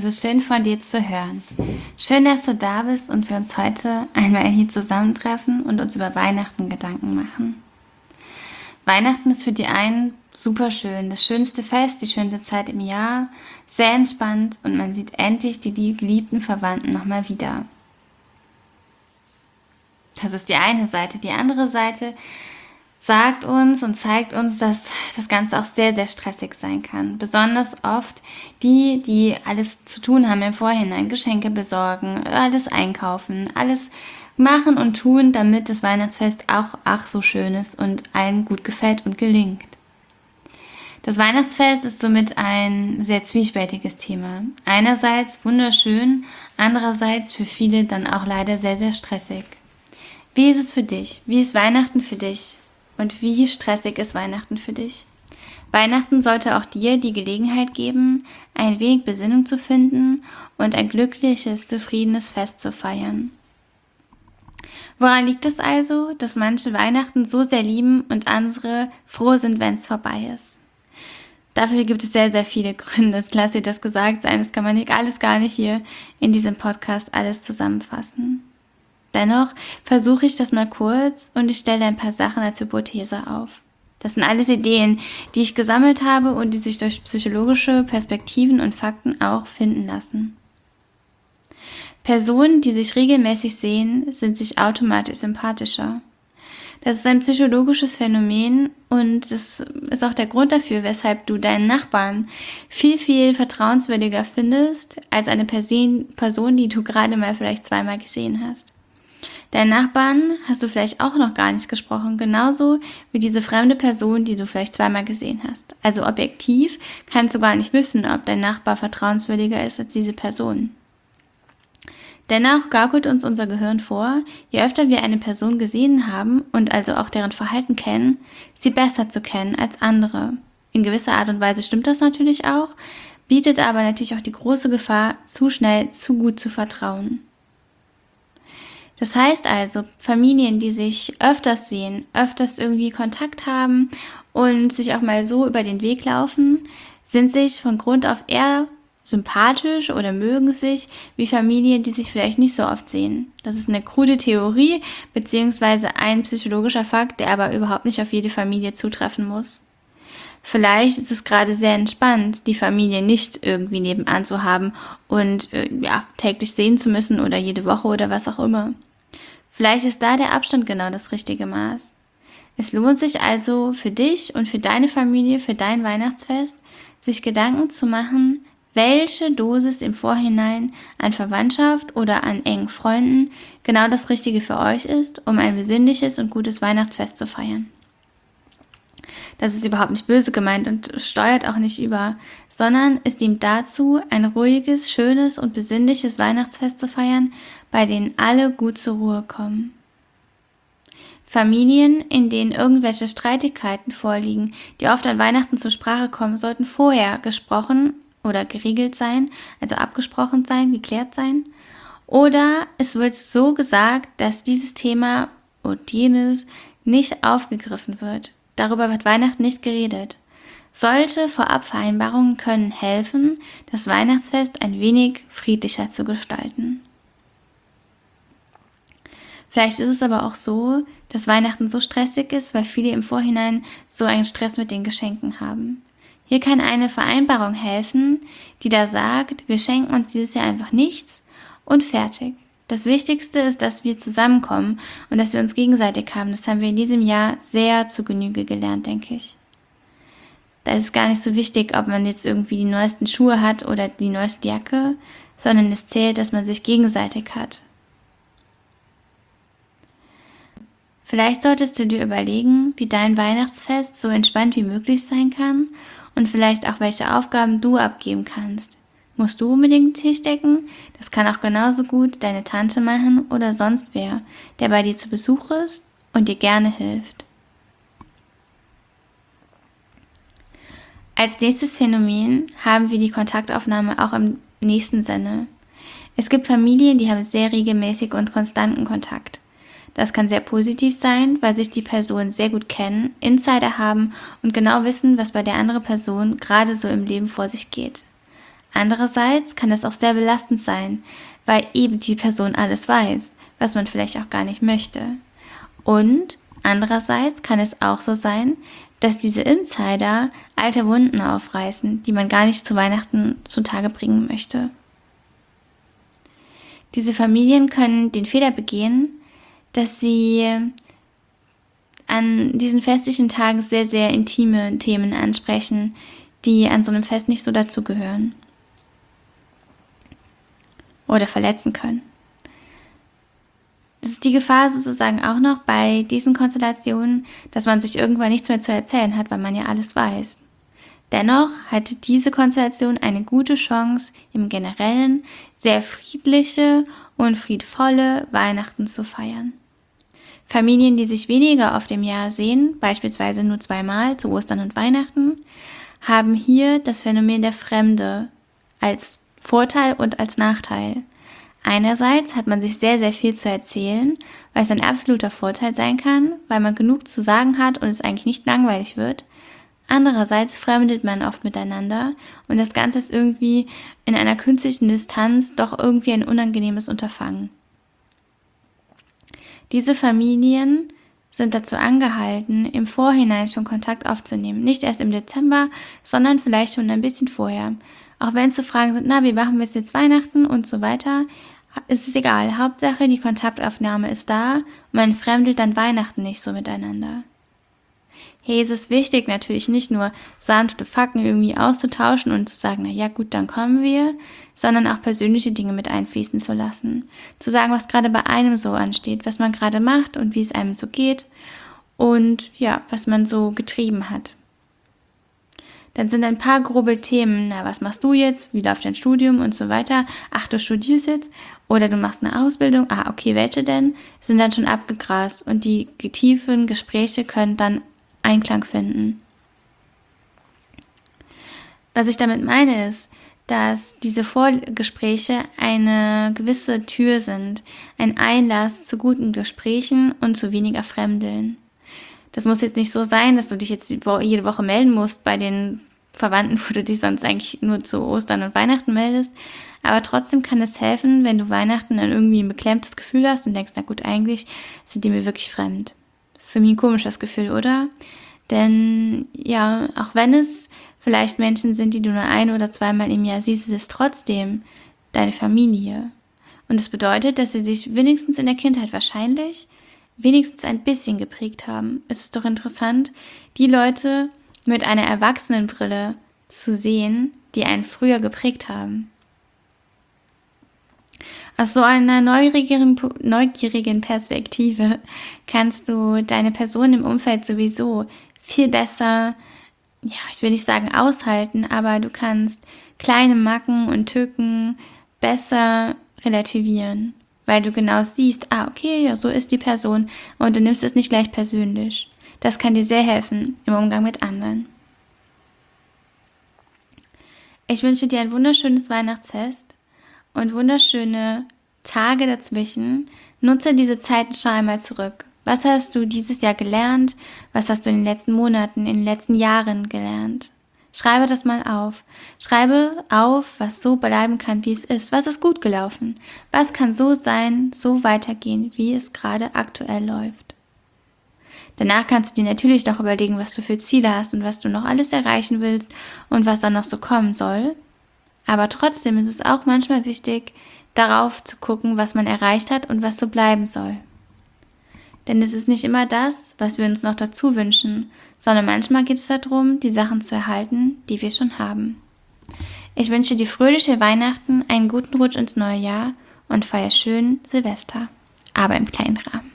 Es ist schön von dir zu hören. Schön, dass du da bist und wir uns heute einmal hier zusammentreffen und uns über Weihnachten Gedanken machen. Weihnachten ist für die einen super schön, das schönste Fest, die schönste Zeit im Jahr, sehr entspannt und man sieht endlich die geliebten Verwandten nochmal wieder. Das ist die eine Seite. Die andere Seite sagt uns und zeigt uns, dass das Ganze auch sehr, sehr stressig sein kann. Besonders oft die alles zu tun haben im Vorhinein, Geschenke besorgen, alles einkaufen, alles machen und tun, damit das Weihnachtsfest auch ach so schön ist und allen gut gefällt und gelingt. Das Weihnachtsfest ist somit ein sehr zwiespältiges Thema. Einerseits wunderschön, andererseits für viele dann auch leider sehr, sehr stressig. Wie ist es für dich? Wie ist Weihnachten für dich? Und wie stressig ist Weihnachten für dich? Weihnachten sollte auch dir die Gelegenheit geben, ein wenig Besinnung zu finden und ein glückliches, zufriedenes Fest zu feiern. Woran liegt es also, dass manche Weihnachten so sehr lieben und andere froh sind, wenn es vorbei ist? Dafür gibt es sehr, sehr viele Gründe. Lass dir das gesagt sein. Das kann man alles gar nicht hier in diesem Podcast alles zusammenfassen. Dennoch versuche ich das mal kurz und ich stelle ein paar Sachen als Hypothese auf. Das sind alles Ideen, die ich gesammelt habe und die sich durch psychologische Perspektiven und Fakten auch finden lassen. Personen, die sich regelmäßig sehen, sind sich automatisch sympathischer. Das ist ein psychologisches Phänomen und das ist auch der Grund dafür, weshalb du deinen Nachbarn viel, viel vertrauenswürdiger findest als eine Person, die du gerade mal vielleicht zweimal gesehen hast. Deinen Nachbarn hast du vielleicht auch noch gar nicht gesprochen, genauso wie diese fremde Person, die du vielleicht zweimal gesehen hast. Also objektiv kannst du gar nicht wissen, ob dein Nachbar vertrauenswürdiger ist als diese Person. Dennoch gaukelt uns unser Gehirn vor, je öfter wir eine Person gesehen haben und also auch deren Verhalten kennen, sie besser zu kennen als andere. In gewisser Art und Weise stimmt das natürlich auch, bietet aber natürlich auch die große Gefahr, zu schnell, zu gut zu vertrauen. Das heißt also, Familien, die sich öfters sehen, öfters irgendwie Kontakt haben und sich auch mal so über den Weg laufen, sind sich von Grund auf eher sympathisch oder mögen sich wie Familien, die sich vielleicht nicht so oft sehen. Das ist eine krude Theorie beziehungsweise ein psychologischer Fakt, der aber überhaupt nicht auf jede Familie zutreffen muss. Vielleicht ist es gerade sehr entspannt, die Familie nicht irgendwie nebenan zu haben und täglich sehen zu müssen oder jede Woche oder was auch immer. Vielleicht ist da der Abstand genau das richtige Maß. Es lohnt sich also für dich und für deine Familie, für dein Weihnachtsfest, sich Gedanken zu machen, welche Dosis im Vorhinein an Verwandtschaft oder an engen Freunden genau das Richtige für euch ist, um ein besinnliches und gutes Weihnachtsfest zu feiern. Das ist überhaupt nicht böse gemeint und steuert auch nicht über, sondern es dient dazu, ein ruhiges, schönes und besinnliches Weihnachtsfest zu feiern, bei denen alle gut zur Ruhe kommen. Familien, in denen irgendwelche Streitigkeiten vorliegen, die oft an Weihnachten zur Sprache kommen, sollten vorher gesprochen oder geregelt sein, also abgesprochen sein, geklärt sein. Oder es wird so gesagt, dass dieses Thema und jenes nicht aufgegriffen wird. Darüber wird Weihnachten nicht geredet. Solche Vorabvereinbarungen können helfen, das Weihnachtsfest ein wenig friedlicher zu gestalten. Vielleicht ist es aber auch so, dass Weihnachten so stressig ist, weil viele im Vorhinein so einen Stress mit den Geschenken haben. Hier kann eine Vereinbarung helfen, die da sagt, wir schenken uns dieses Jahr einfach nichts und fertig. Das Wichtigste ist, dass wir zusammenkommen und dass wir uns gegenseitig haben. Das haben wir in diesem Jahr sehr zu Genüge gelernt, denke ich. Da ist es gar nicht so wichtig, ob man jetzt irgendwie die neuesten Schuhe hat oder die neueste Jacke, sondern es zählt, dass man sich gegenseitig hat. Vielleicht solltest du dir überlegen, wie dein Weihnachtsfest so entspannt wie möglich sein kann und vielleicht auch, welche Aufgaben du abgeben kannst. Musst du unbedingt den Tisch decken? Das kann auch genauso gut deine Tante machen oder sonst wer, der bei dir zu Besuch ist und dir gerne hilft. Als nächstes Phänomen haben wir die Kontaktaufnahme auch im nächsten Sinne. Es gibt Familien, die haben sehr regelmäßig und konstanten Kontakt. Das kann sehr positiv sein, weil sich die Personen sehr gut kennen, Insider haben und genau wissen, was bei der anderen Person gerade so im Leben vor sich geht. Andererseits kann es auch sehr belastend sein, weil eben die Person alles weiß, was man vielleicht auch gar nicht möchte. Und andererseits kann es auch so sein, dass diese Insider alte Wunden aufreißen, die man gar nicht zu Weihnachten zutage bringen möchte. Diese Familien können den Fehler begehen, dass sie an diesen festlichen Tagen sehr, sehr intime Themen ansprechen, die an so einem Fest nicht so dazugehören oder verletzen können. Das ist die Gefahr sozusagen auch noch bei diesen Konstellationen, dass man sich irgendwann nichts mehr zu erzählen hat, weil man ja alles weiß. Dennoch hat diese Konstellation eine gute Chance, im Generellen sehr friedliche und friedvolle Weihnachten zu feiern. Familien, die sich weniger oft im Jahr sehen, beispielsweise nur 2-mal zu Ostern und Weihnachten, haben hier das Phänomen der Fremde als Vorteil und als Nachteil. Einerseits hat man sich sehr, sehr viel zu erzählen, weil es ein absoluter Vorteil sein kann, weil man genug zu sagen hat und es eigentlich nicht langweilig wird. Andererseits fremdelt man oft miteinander und das Ganze ist irgendwie in einer künstlichen Distanz doch irgendwie ein unangenehmes Unterfangen. Diese Familien sind dazu angehalten, im Vorhinein schon Kontakt aufzunehmen. Nicht erst im Dezember, sondern vielleicht schon ein bisschen vorher. Auch wenn es so Fragen sind, wie machen wir es jetzt Weihnachten und so weiter, ist es egal. Hauptsache, die Kontaktaufnahme ist da und man fremdelt dann Weihnachten nicht so miteinander. Hey, es ist wichtig, natürlich nicht nur sanfte Fakten irgendwie auszutauschen und zu sagen, gut, dann kommen wir, sondern auch persönliche Dinge mit einfließen zu lassen. Zu sagen, was gerade bei einem so ansteht, was man gerade macht und wie es einem so geht und was man so getrieben hat. Dann sind ein paar grobe Themen, was machst du jetzt, wie läuft dein Studium und so weiter. Ach, du studierst jetzt oder du machst eine Ausbildung. Okay, welche denn? Sind dann schon abgegrast und die tiefen Gespräche können dann Einklang finden. Was ich damit meine ist, dass diese Vorgespräche eine gewisse Tür sind, ein Einlass zu guten Gesprächen und zu weniger Fremdeln. Das muss jetzt nicht so sein, dass du dich jetzt jede Woche melden musst bei den Verwandten, wo du dich sonst eigentlich nur zu Ostern und Weihnachten meldest. Aber trotzdem kann es helfen, wenn du Weihnachten dann irgendwie ein beklemmtes Gefühl hast und denkst, eigentlich sind die mir wirklich fremd. Das ist irgendwie ein komisches Gefühl, oder? Denn auch wenn es vielleicht Menschen sind, die du nur 1- oder 2-mal im Jahr siehst, ist es trotzdem deine Familie. Und das bedeutet, dass sie sich wenigstens in der Kindheit wahrscheinlich wenigstens ein bisschen geprägt haben. Es ist doch interessant, die Leute mit einer Erwachsenenbrille zu sehen, die einen früher geprägt haben. Aus so einer neugierigen Perspektive kannst du deine Person im Umfeld sowieso viel besser, ich will nicht sagen aushalten, aber du kannst kleine Macken und Tücken besser relativieren, weil du genau siehst, so ist die Person und du nimmst es nicht gleich persönlich. Das kann dir sehr helfen im Umgang mit anderen. Ich wünsche dir ein wunderschönes Weihnachtsfest und wunderschöne Tage dazwischen. Nutze diese Zeit und schau einmal zurück. Was hast du dieses Jahr gelernt? Was hast du in den letzten Monaten, in den letzten Jahren gelernt? Schreibe das mal auf. Schreibe auf, was so bleiben kann, wie es ist. Was ist gut gelaufen? Was kann so sein, so weitergehen, wie es gerade aktuell läuft? Danach kannst du dir natürlich noch überlegen, was du für Ziele hast und was du noch alles erreichen willst und was dann noch so kommen soll. Aber trotzdem ist es auch manchmal wichtig, darauf zu gucken, was man erreicht hat und was so bleiben soll. Denn es ist nicht immer das, was wir uns noch dazu wünschen, sondern manchmal geht es darum, die Sachen zu erhalten, die wir schon haben. Ich wünsche dir fröhliche Weihnachten, einen guten Rutsch ins neue Jahr und feier schön Silvester, aber im kleinen Rahmen.